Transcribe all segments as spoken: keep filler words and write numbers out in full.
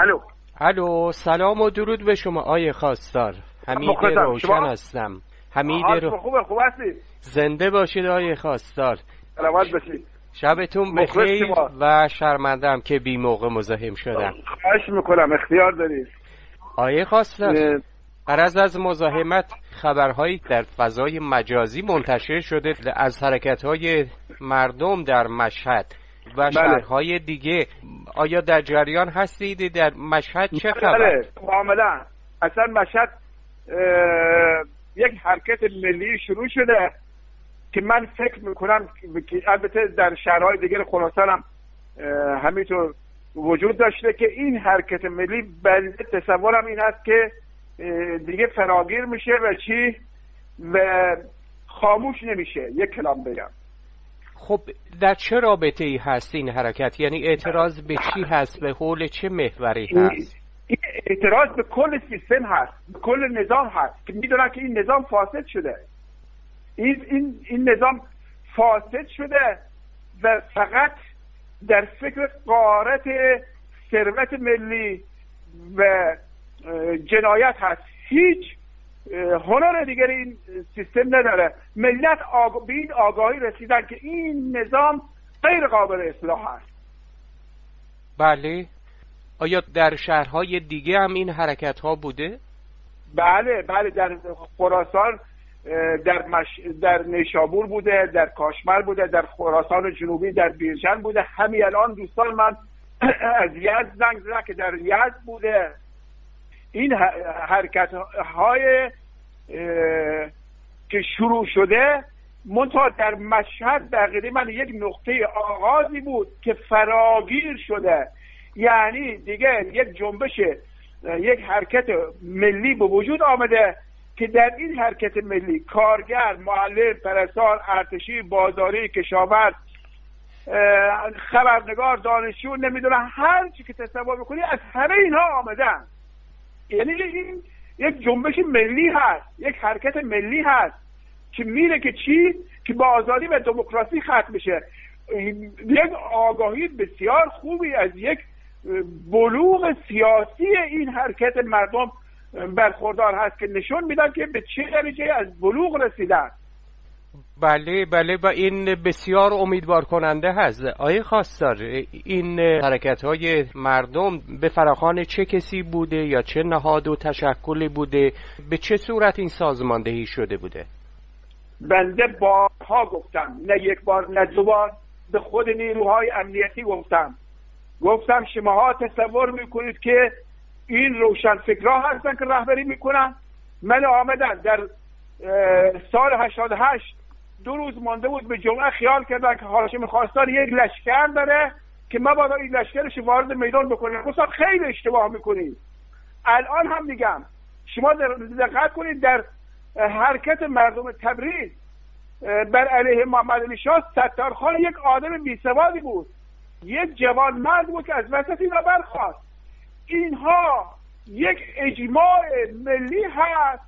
الو الو، سلام و درود به شما آیه خواستار. حمید روشن هستم. حمید رو... خوبه خوب هستی؟ زنده باشید آیه خواستار. سلامت باشید. شبتون بخیر و شرمندم که بی موقع مزاحم شدم. خواهش میکنم، اختیار دارید. آیه خواستار، غرض از مزاحمت خبرهایی در فضای مجازی منتشر شده از حرکت‌های مردم در مشهد و شهرهای دیگه. آیا در جریان هستید؟ در مشهد چه خبر؟ بله کاملا. اصلا مشهد یک حرکت ملی شروع شده که من فکر میکنم که البته در شهرهای دیگر خراسان هم همینطور وجود داشته که این حرکت ملی بنده تصورم این هست که دیگه فراگیر میشه و چی و خاموش نمیشه. یک کلام بگم، خب در چه رابطه ای هست این حرکت؟ یعنی اعتراض به چی هست؟ به حول چه محوری هست؟ این اعتراض به کل سیستم هست، به کل نظام هست که میدونن که این نظام فاسد شده. این این این نظام فاسد شده و فقط در فکر غارت ثروت ملی و جنایت هست. هیچ هنر دیگر این سیستم نداره. ملت آگ... به این آگاهی رسیدن که این نظام غیر قابل اصلاح است. بله. آیا در شهرهای دیگه هم این حرکت ها بوده؟ بله بله، در خراسان، در مش... در نیشابور بوده، در کاشمر بوده، در خراسان جنوبی، در بیرجن بوده. همین الان دوستان من از یزد زنگ زدن که در یزد بوده. این حرکت های که شروع شده منتها در مشهد دقیقی من یک نقطه آغازی بود که فراگیر شده. یعنی دیگه یک جنبش، یک حرکت ملی به وجود آمده که در این حرکت ملی کارگر، معلم، پرستار، ارتشی، بازاری، کشاورز، خبرنگار، دانشجو، نمیدونم هر چی که تصور بکنی از همه اینها آمدن. یعنی این یک جنبش ملی هست، یک حرکت ملی هست که میره که چی؟ که با آزادی و دموکراسی ختم بشه. یک آگاهی بسیار خوبی از یک بلوغ سیاسی این حرکت مردم برخوردار هست که نشون میدن که به چه درجه از بلوغ رسیدن. بله بله، و این بسیار امیدوار کننده هست. آیه خواستار، این حرکت های مردم به فراخوان چه کسی بوده یا چه نهاد و تشکلی بوده؟ به چه صورت این سازماندهی شده بوده؟ بنده بارها گفتم، نه یک بار نه دو بار، به خود نیروهای امنیتی گفتم گفتم شماها تصور میکنید که این روشنفکرها هستن که رهبری میکنن؟ من آمدن در سال هشتاد و هشت دو روز مانده بود به جمعه، خیال کردن که هاشم خواستار یک لشکر داره که ما باید این لشکرش وارد میدان بکنیم. گفتم خیلی اشتباه میکنید. الان هم میگم شما دقت کنید، در حرکت مردم تبریز بر علیه محمد علی شاه، ستارخان یک آدم بیسوادی بود، یک جوان مرد بود که از وسط اینا برخاست. اینها یک اجماع ملی هست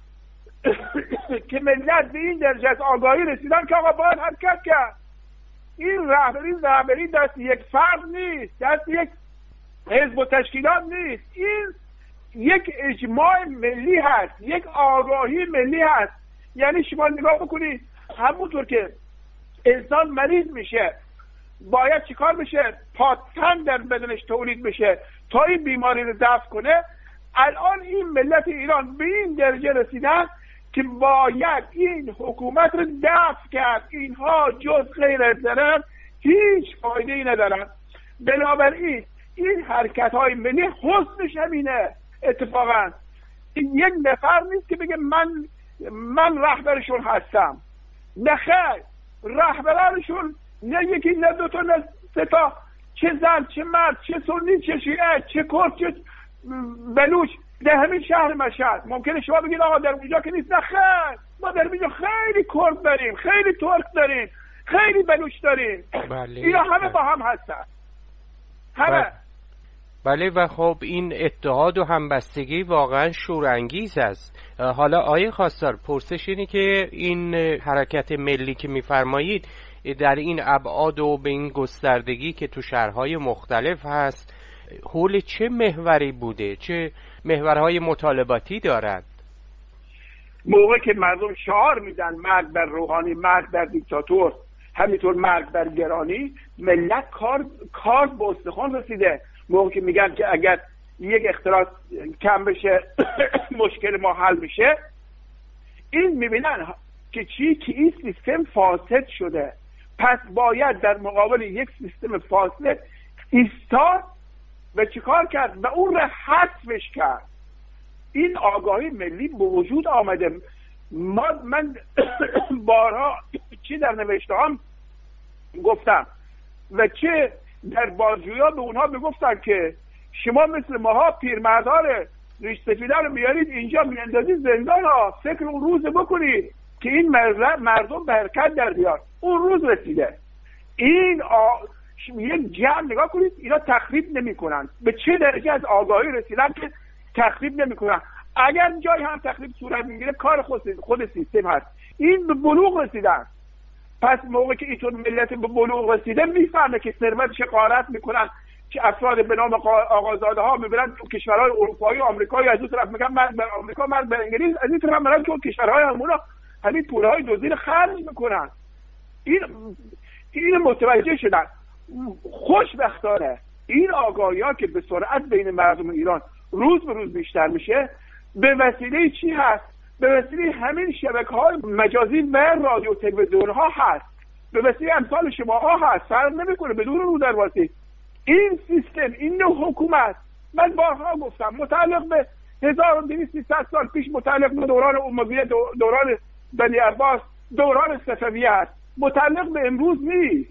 که ملت به این درجه از آگاهی رسیدن که آقا باید حرکت کرد. این رهبری رهبری دست یک فرد نیست، دست یک حزب و تشکیلات نیست. این یک اجماع ملی هست، یک آگاهی ملی هست. یعنی شما نگاه بکنید، همونطور که انسان مریض میشه باید چیکار بشه؟ پادتن در بدنش تولید بشه تا این بیماری رو دفع کنه. الان این ملت ایران به این درجه رسیدن که باید این حکومت رو دفع کرد. اینها جز غیر از ضرر هیچ فایده ای ندارن. بنابراین این حرکت های ملی حسنش همینه. اتفاقا این یک نفر نیست که بگه من من رهبرشون هستم. نه خیر، رهبرشون نه یکی نه دو تا نه سه تا، چه زن چه مرد، چه سنی چه شیعه، چه کرد چه بلوچ، در همین شهر مشهد. ممکنه شما بگید آقا در اونجا که نیست. نه خیر، ما در اینجا خیلی کرد داریم، خیلی ترک داریم، خیلی بلوچ داریم. بله. اینا همه با هم هستن، همه. بله. بله و خب این اتحاد و همبستگی واقعا شورانگیز است. حالا آیه خواستار، پرسش اینه که این حرکت ملی که میفرمایید در این ابعاد و به این گستردگی که تو شهرهای مختلف هست حول چه محوری بوده؟ چه محورهای مطالباتی دارند؟ موقع که مردم شعار میدن مرگ بر روحانی، مرگ بر دیکتاتور، همینطور مرگ بر گرانی، ملت کار کار به استخوان رسیده. موقع که میگن که اگر یک اختلاس کم بشه مشکل ما حل میشه، این میبینن که چی؟ که این سیستم فاسد شده، پس باید در مقابل یک سیستم فاسد ایستاد و چیکار کرد؟ و اون را حذفش کرد. این آگاهی ملی به وجود آمده. ما من بارها چی در نوشته هم گفتم و چه در بازجویی به اونها بگفتن که شما مثل ماها پیرمردار ریش سفیده رو میارید اینجا میاندازید زندان ها، فکر اون روز بکنید که این مردم به حرکت در بیاد. اون روز رسیده. این آ... یک جمع نگاه کنید، اینا تخریب نمی کنن. به چه درجه از آگاهی رسیدن که تخریب نمی کنن. اگر جای هم تخریب صورت میگیره کار خود خود سیستم هست. این به بلوغ رسیدن. پس موقع که اینطور ملت به بلوغ رسیده میفهمه که ثروتش غارت میکنن، که افراد به نام آقازاده ها میبرن تو کشورهای اروپایی و آمریکایی، از اون طرف میگن مرگ بر آمریکا، مرگ بر انگلیس، از این طرف میگن که کشورهای همونا همین پولهای دزدی خرج میکنن. این این متوجه شدن. خوشبختانه این آگاهی‌ها که به سرعت بین مردم ایران روز به روز بیشتر میشه، به وسیله چی هست؟ به وسیله همین شبکه‌های مجازی و رادیو تلویزیون ها هست، به وسیله امثال شما ها هست. فرق نمیکنه بدون رو درواسی. این سیستم، این نوع حکومت، من بارها گفتم متعلق به هزار و دویست سال پیش، متعلق به دوران امویه، دوران بنی عباس، دوران صفویه است، متعلق به امروز نیست.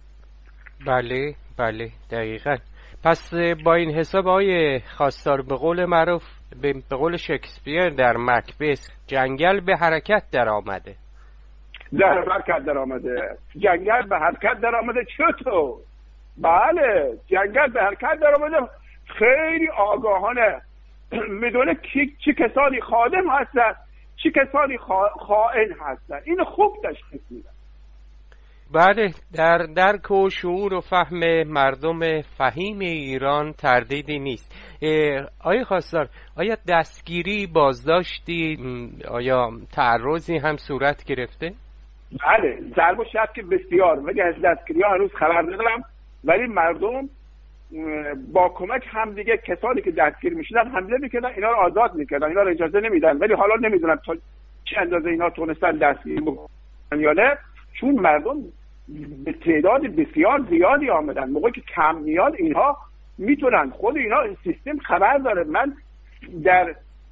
بله بله دقیقاً. پس با این حساب آقای خواستار، به قول معروف، به قول شکسپیر در مکبث، جنگل به حرکت در آمده. در حرکت در آمده. جنگل به حرکت در آمده. چطور؟ بله، جنگل به حرکت در آمده. خیلی آگاهانه میدونه چه کسانی خادم هستن، چه کسانی خائن هستن. این خوب تشخیص میدن. بله، در درک و شعور و فهم مردم فهیم ایران تردیدی نیست. آیا خواستار، آیا دستگیری، بازداشتی، آیا تعرضی هم صورت گرفته؟ بله، ضرب و شتم بسیار، ولی از دستگیری ها هنوز خبر ندارم. ولی مردم با کمک هم دیگه کسانی که دستگیر میشدن حمله میکردن، اینا رو آزاد میکردن، اینا رو اجازه نمیدن. ولی حالا نمیدونم تا چه اندازه اینا تونستن دستگیر بکنن یا نه، چون مردم به تعداد بسیار زیادی آمدن. موقعی که کم میاد اینها میتونن، خود اینا این سیستم خبر داره. من در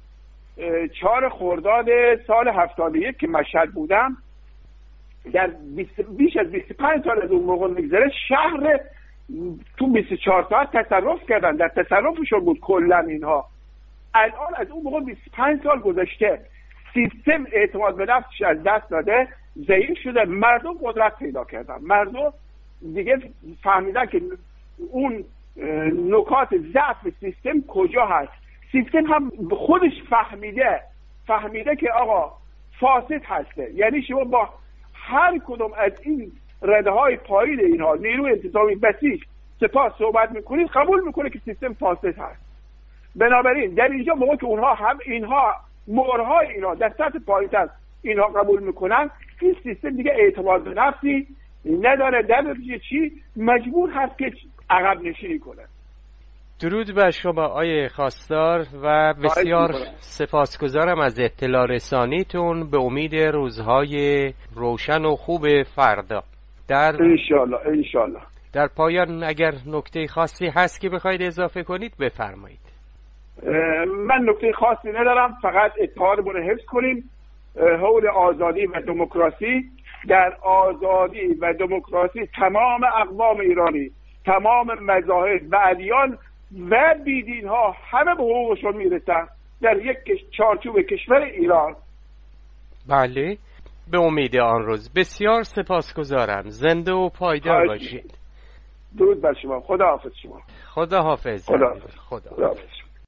چهار خرداد سال هفتاد و یک که مشهد بودم، در بیش از بیست و پنج سال از اون موقع میگذره، شهر تو بیست و چهار ساعت تصرف کردن، در تصرفشون بود کلا اینها. الان از اون موقع بیست و پنج سال گذشته، سیستم اعتماد به نفسش از دست داده، ضعیف شده، مردم قدرت پیدا کردن، مردم دیگه فهمیدن که اون نکات ضعف سیستم کجا هست. سیستم هم خودش فهمیده فهمیده که آقا فاسد هسته. یعنی شما با هر کدوم از این رده های پایین اینها، نیروی انتظامی، بسیج، سپاه صحبت میکنید، قبول میکنه که سیستم فاسد هست. بنابراین در اینجا موقع که اونها هم اینها مهرهای اینا در سطح پایین‌تر اینها قبول میکنن، این سیستم دیگه اعتماد به نفسی نداره، در نتیجه چی؟ مجبور هست که عقب نشینی کنه. درود بر شما آقای خواستار و بسیار سپاسگزارم از اطلاع رسانیتون. به امید روزهای روشن و خوب فردا. در انشالله انشالله. در پایان اگر نکته خاصی هست که بخواید اضافه کنید بفرمایید. من نکته خاصی ندارم، فقط اتحادمون رو حفظ کنیم حول آزادی و دموکراسی. در آزادی و دموکراسی تمام اقوام ایرانی، تمام مذاهب و ادیان و بیدین ها همه به حقوقشون میرسن در یک چارچوب کشور ایران. بله، به امید آن روز. بسیار سپاسگزارم. زنده و پایدار باشید. درود بر شما. خدا حافظ شما. خدا حافظ. خدا حافظ. خدا حافظ.